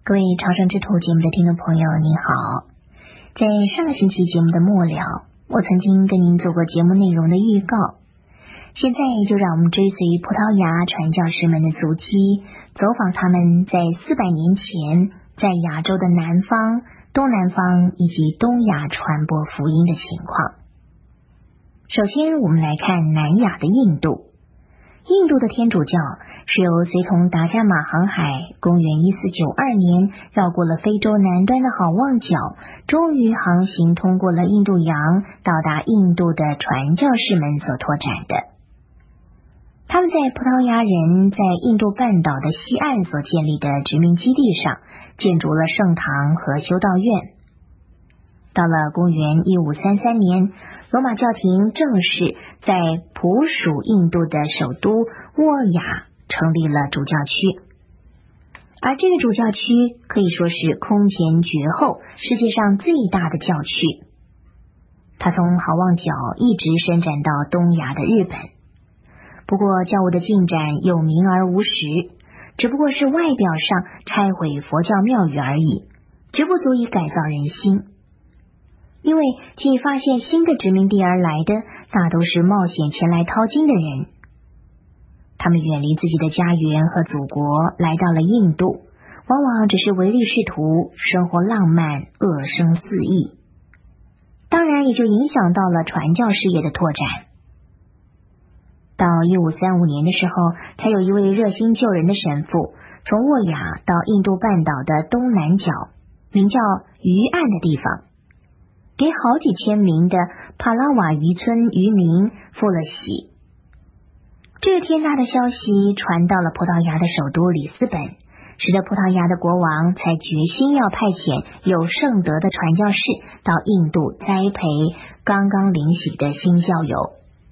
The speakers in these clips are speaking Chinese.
各位朝圣之途节目的听众朋友您好，在上个星期节目的末了，我曾经跟您做过节目内容的预告，现在就让我们追随葡萄牙传教士们的足迹，走访他们在400年前在亚洲的南方、东南方以及东亚传播福音的情况。首先我们来看南亚的印度。印度的天主教是由随同达伽马航海公元1492年绕过了非洲南端的好望角，终于航行通过了印度洋，到达印度的传教士们所拓展的。他们在葡萄牙人在印度半岛的西岸所建立的殖民基地上建筑了圣堂和修道院。到了公元1533年，罗马教廷正式在普属印度的首都沃雅成立了主教区，而这个主教区可以说是空前绝后，世界上最大的教区。它从好望角一直伸展到东亚的日本。不过教务的进展有名而无实，只不过是外表上拆毁佛教庙宇而已，绝不足以改造人心。因为既发现新的殖民地而来的大都是冒险前来淘金的人，他们远离自己的家园和祖国，来到了印度，往往只是唯利是图，生活浪漫，恶声肆意，当然也就影响到了传教事业的拓展。到1535年的时候，才有一位热心救人的神父从沃雅到印度半岛的东南角，名叫鱼岸的地方，给好几千名的帕拉瓦渔村渔民付了洗。这个天大的消息传到了葡萄牙的首都里斯本，使得葡萄牙的国王才决心要派遣有圣德的传教士到印度栽培刚刚领洗的新教友。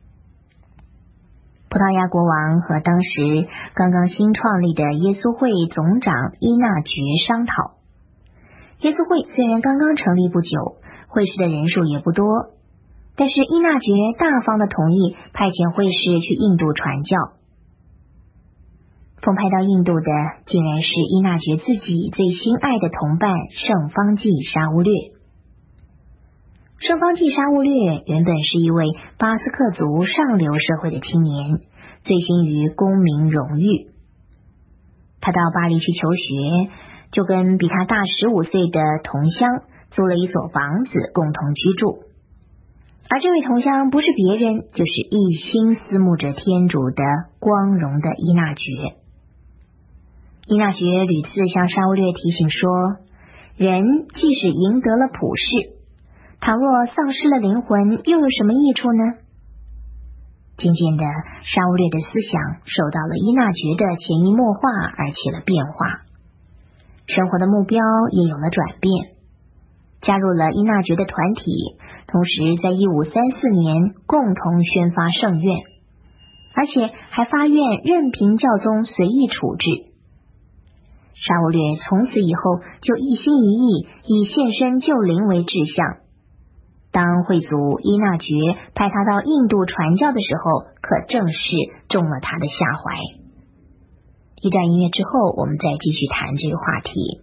葡萄牙国王和当时刚刚新创立的耶稣会总长伊纳爵商讨。耶稣会虽然刚刚成立不久，会士的人数也不多，但是伊纳爵大方的同意派遣会士去印度传教。奉派到印度的竟然是伊纳爵自己最心爱的同伴圣方济沙乌略。圣方济沙乌略原本是一位巴斯克族上流社会的青年，醉心于功名荣誉。他到巴黎去求学，就跟比他大15岁的同乡租了一所房子共同居住，而这位同乡不是别人，就是一心思慕着天主的光荣的伊纳爵。伊纳爵屡次向沙乌略提醒说，人即使赢得了普世，倘若丧失了灵魂，又有什么益处呢？渐渐的，沙乌略的思想受到了伊纳爵的潜移默化而起了变化，生活的目标也有了转变，加入了伊纳爵的团体，同时在1534年共同宣发圣愿，而且还发愿任凭教宗随意处置。沙乌略从此以后就一心一意以献身救灵为志向。当会祖伊纳爵派他到印度传教的时候，可正是中了他的下怀。一段音乐之后，我们再继续谈这个话题。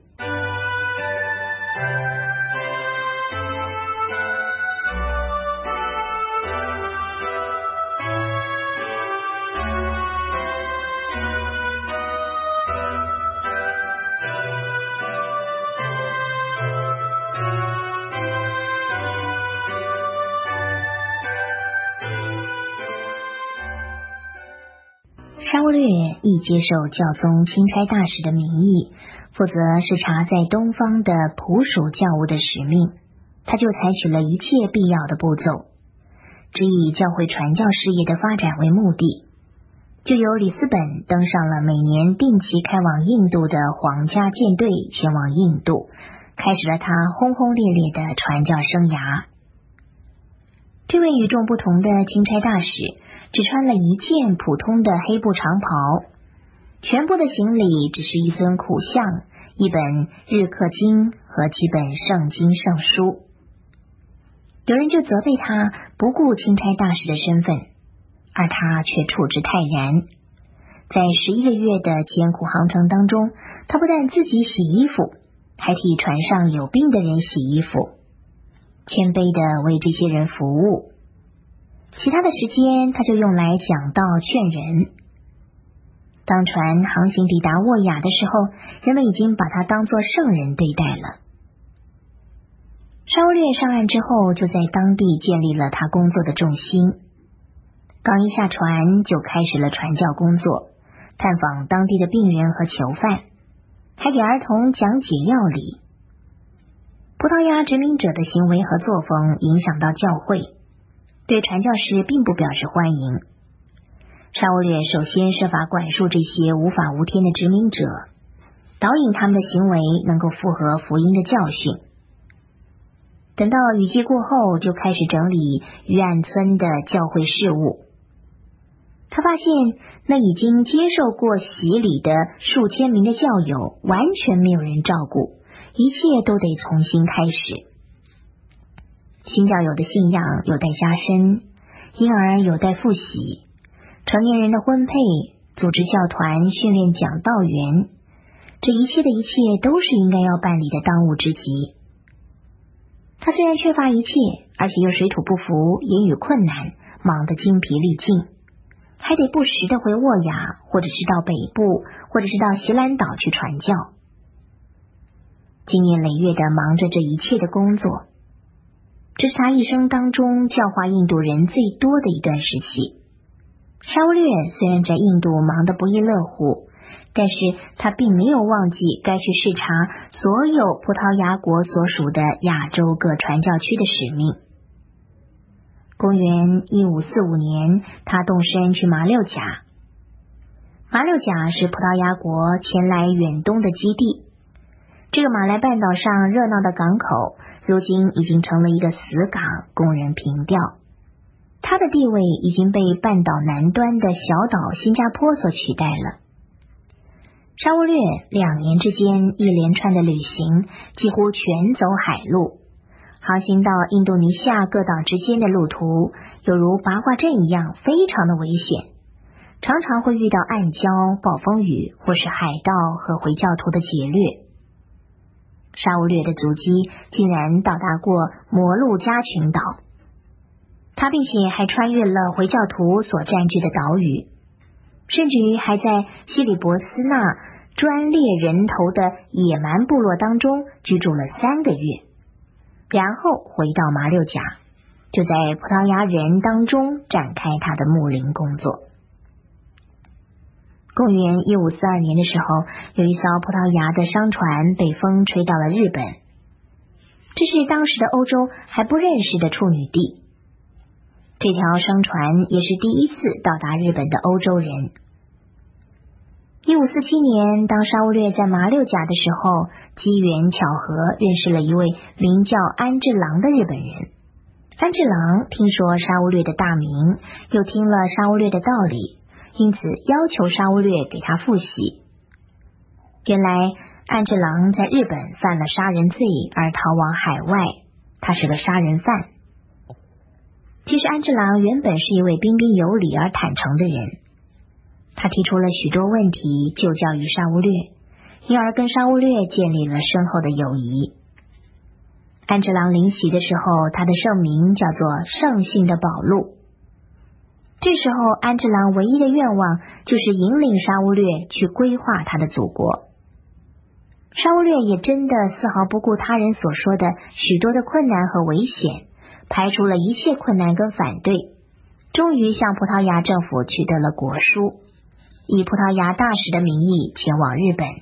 沙乌略亦接受教宗钦差大使的名义，负责视察在东方的普属教务的使命。他就采取了一切必要的步骤，只以教会传教事业的发展为目的，就由里斯本登上了每年定期开往印度的皇家舰队，前往印度，开始了他轰轰烈烈的传教生涯。这位与众不同的钦差大使只穿了一件普通的黑布长袍，全部的行李只是一尊苦像、一本日课经和几本圣经圣书。有人就责备他不顾钦差大使的身份，而他却处之泰然。在11个月的艰苦航程当中，他不但自己洗衣服， 还替船上有病的人洗衣服，谦卑地为这些人服务。其他的时间他就用来讲道劝人。当船航行抵达沃雅的时候，人们已经把他当作圣人对待了。沙乌略上岸之后，就在当地建立了他工作的重心。刚一下船，就开始了传教工作，探访当地的病人和囚犯，还给儿童讲解要理。葡萄牙殖民者的行为和作风影响到教会，对传教士并不表示欢迎。沙乌略首先设法管束这些无法无天的殖民者，导引他们的行为能够符合福音的教训。等到雨季过后，就开始整理约岸村的教会事务。他发现那已经接受过洗礼的数千名的教友完全没有人照顾，一切都得重新开始。新教友的信仰有待加深，因而有待复习。成年人的婚配、组织教团、训练讲道员，这一切的一切都是应该要办理的当务之急。他虽然缺乏一切，而且又水土不服，言语困难，忙得精疲力尽，还得不时的回沃雅，或者是到北部，或者是到锡兰岛去传教。经年累月的忙着这一切的工作，这是他一生当中教化印度人最多的一段时期。沙乌略虽然在印度忙得不亦乐乎，但是他并没有忘记该去视察所有葡萄牙国所属的亚洲各传教区的使命。公元1545年，他动身去马六甲。马六甲是葡萄牙国前来远东的基地。这个马来半岛上热闹的港口，如今已经成了一个死港，供人凭吊。它的地位已经被半岛南端的小岛新加坡所取代了。沙乌略2年之间一连串的旅行，几乎全走海路，航行到印度尼西亚各岛之间的路途，犹如八卦阵一样，非常的危险，常常会遇到暗礁、暴风雨，或是海盗和回教徒的劫掠。沙乌略的足迹竟然到达过摩鹿加群岛，他并且还穿越了回教徒所占据的岛屿，甚至于还在西里伯斯那专猎人头的野蛮部落当中居住了3个月，然后回到马六甲，就在葡萄牙人当中展开他的牧灵工作。公元1542年的时候，有一艘葡萄牙的商船被风吹到了日本，这是当时的欧洲还不认识的处女地。这条商船也是第一次到达日本的欧洲人。1547年，当沙乌略在马六甲的时候，机缘巧合认识了一位名叫安治郎的日本人。安治郎听说沙乌略的大名，又听了沙乌略的道理，因此要求沙乌略给他复习。原来安治郎在日本犯了杀人罪而逃往海外，他是个杀人犯。其实安治郎原本是一位彬彬有礼而坦诚的人，他提出了许多问题就教于沙乌略，因而跟沙乌略建立了深厚的友谊。安治郎临袭的时候，他的圣名叫做圣信的保禄。这时候安治郎唯一的愿望就是引领沙乌略去规划他的祖国。沙乌略也真的丝毫不顾他人所说的许多的困难和危险，排除了一切困难跟反对，终于向葡萄牙政府取得了国书，以葡萄牙大使的名义前往日本。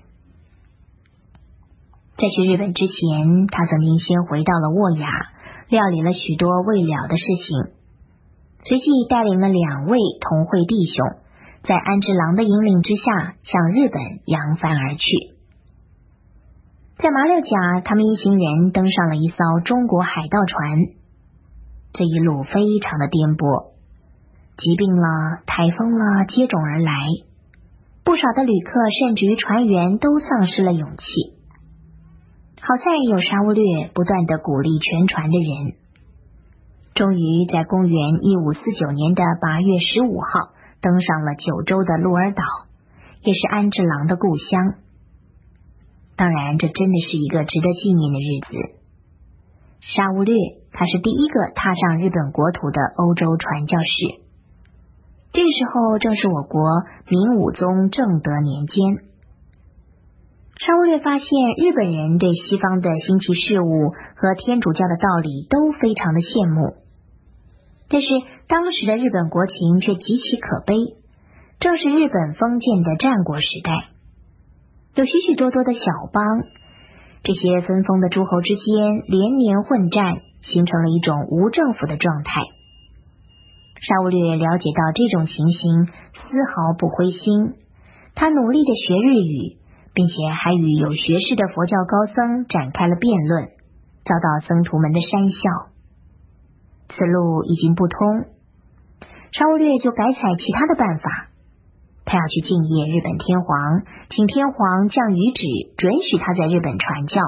在去日本之前，他曾经先回到了沃雅，料理了许多未了的事情，随即带领了2位同会弟兄，在安治郎的引领之下向日本扬帆而去。在马六甲，他们一行人登上了一艘中国海盗船。这一路非常的颠簸，疾病啦、台风啦接踵而来，不少的旅客甚至于船员都丧失了勇气。好在有沙乌略不断的鼓励全船的人，终于在公元1549年的8月15号登上了九州的鹿儿岛，也是安治郎的故乡。 当然，这真的是一个值得纪念的日子。沙乌略，他是第一个踏上日本国土的欧洲传教士。这个时候正是我国明武宗正德年间。沙乌略发现日本人对西方的新奇事物和天主教的道理都非常的羡慕，但是当时的日本国情却极其可悲，正是日本封建的战国时代，有许许多多的小邦，这些分封的诸侯之间连年混战，形成了一种无政府的状态。沙乌略了解到这种情形，丝毫不灰心，他努力的学日语，并且还与有学识的佛教高僧展开了辩论，遭到僧徒们的讪笑。此路已经不通，沙乌略就改采其他的办法，他要去敬谒日本天皇，请天皇降谕旨，准许他在日本传教。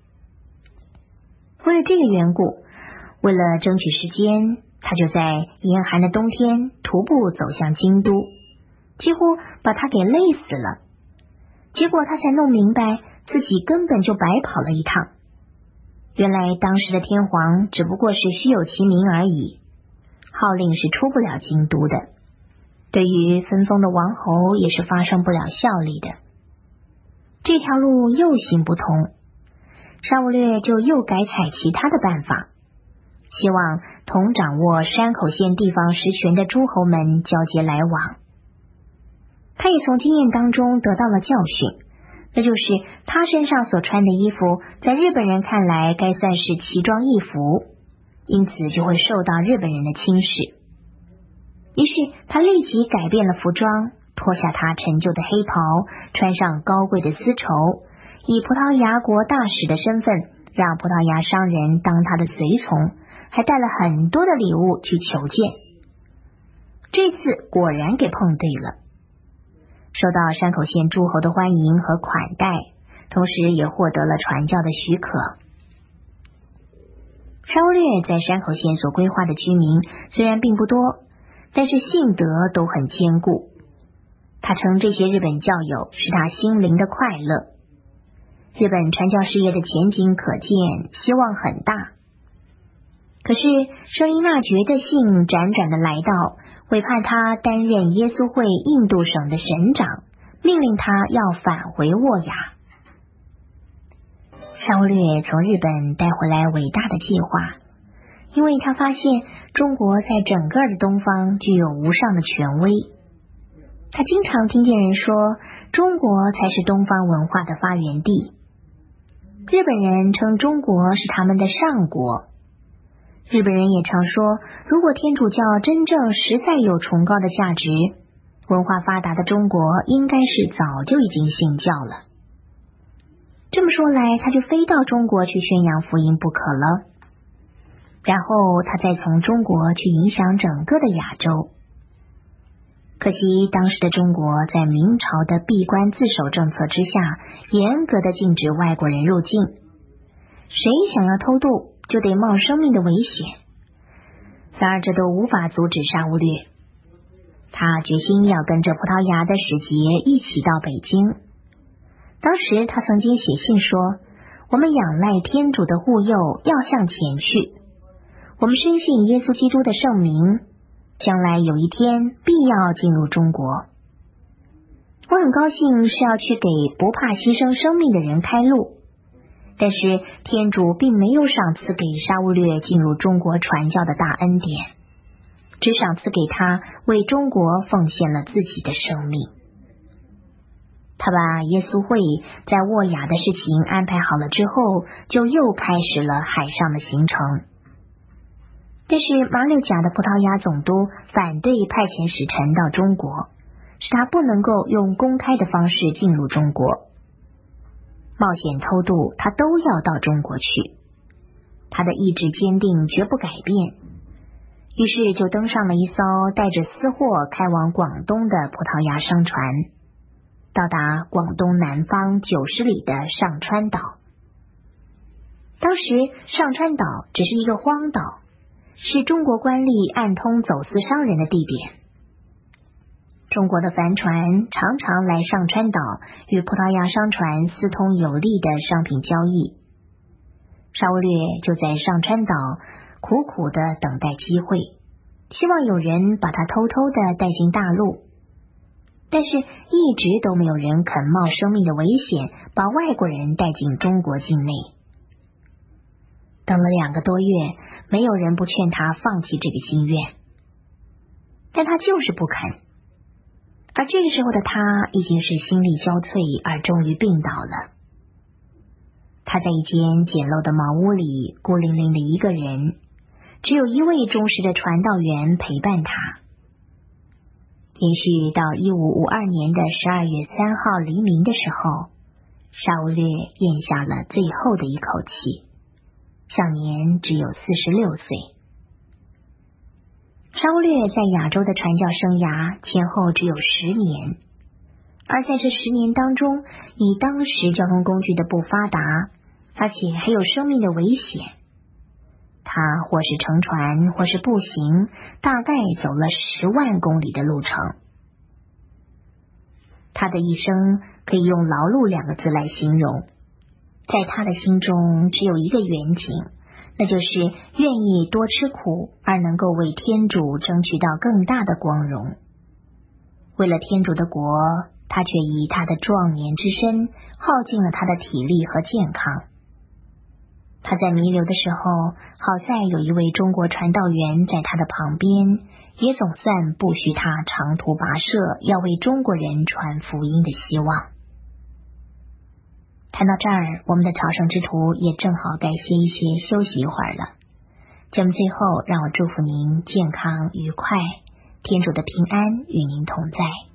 为了这个缘故，为了争取时间，他就在严寒的冬天徒步走向京都，几乎把他给累死了。结果他才弄明白，自己根本就白跑了一趟。原来当时的天皇只不过是虚有其名而已，号令是出不了京都的，对于分封的王侯也是发生不了效力的。这条路又行不通，沙乌略就又改采其他的办法，希望同掌握山口县地方实权的诸侯们交接来往。他也从经验当中得到了教训，那就是他身上所穿的衣服在日本人看来该算是奇装异服，因此就会受到日本人的轻视。于是他立即改变了服装，脱下他陈旧的黑袍，穿上高贵的丝绸，以葡萄牙国大使的身份让葡萄牙商人当他的随从，还带了很多的礼物去求见。这次果然给碰对了，受到山口县诸侯的欢迎和款待，同时也获得了传教的许可。沙乌略在山口县所规划的居民虽然并不多，但是性德都很坚固。他称这些日本教友是他心灵的快乐。日本传教事业的前景可见，希望很大。可是舍利纳爵的信辗转的来到，委派他担任耶稣会印度省的省长，命令他要返回沃雅。沙乌略从日本带回来伟大的计划，因为他发现中国在整个的东方具有无上的权威。他经常听见人说，中国才是东方文化的发源地。日本人称中国是他们的上国。日本人也常说，如果天主教真正实在有崇高的价值，文化发达的中国应该是早就已经信教了。这么说来，他就非到中国去宣扬福音不可了。然后他再从中国去影响整个的亚洲。可惜当时的中国在明朝的闭关自守政策之下，严格的禁止外国人入境，谁想要偷渡就得冒生命的危险。然而这都无法阻止沙乌略，他决心要跟着葡萄牙的使节一起到北京。当时他曾经写信说，我们仰赖天主的护佑，要向前去。我们深信耶稣基督的圣名，将来有一天必要进入中国。我很高兴是要去给不怕牺牲生命的人开路，但是天主并没有赏赐给沙乌略进入中国传教的大恩典，只赏赐给他为中国奉献了自己的生命。他把耶稣会在沃雅的事情安排好了之后，就又开始了海上的行程。但是马六甲的葡萄牙总督反对派遣使臣到中国，使他不能够用公开的方式进入中国。冒险偷渡他都要到中国去，他的意志坚定，绝不改变。于是就登上了一艘带着私货开往广东的葡萄牙商船，到达广东南方90里的上川岛。当时上川岛只是一个荒岛，是中国官吏暗通走私商人的地点。 中国的帆船常常来上川岛与葡萄牙商船私通有利的商品交易。沙乌略就在上川岛苦苦的等待机会，希望有人把他偷偷的带进大陆，但是一直都没有人肯冒生命的危险把外国人带进中国境内。等了2个多月，没有人不劝他放弃这个心愿，但他就是不肯。而这个时候的他已经是心力交瘁，而终于病倒了。他在一间简陋的茅屋里孤零零的一个人，只有一位忠实的传道员陪伴他。延续到1552年的12月3号黎明的时候，沙乌略咽下了最后的一口气，享年只有46岁。沙乌略在亚洲的传教生涯前后只有10年，而在这10年当中，以当时交通工具的不发达，而且还有生命的危险，他或是乘船或是步行，大概走了10万公里的路程。他的一生可以用劳碌2个字来形容，在他的心中只有一个远景，那就是愿意多吃苦，而能够为天主争取到更大的光荣。为了天主的国，他却以他的壮年之身耗尽了他的体力和健康。他在弥留的时候，好在有一位中国传道员在他的旁边，也总算不许他长途跋涉，要为中国人传福音的希望。谈到这儿，我们的朝圣之途也正好该歇一歇，休息一会儿了。节目最后，让我祝福您健康愉快，天主的平安与您同在。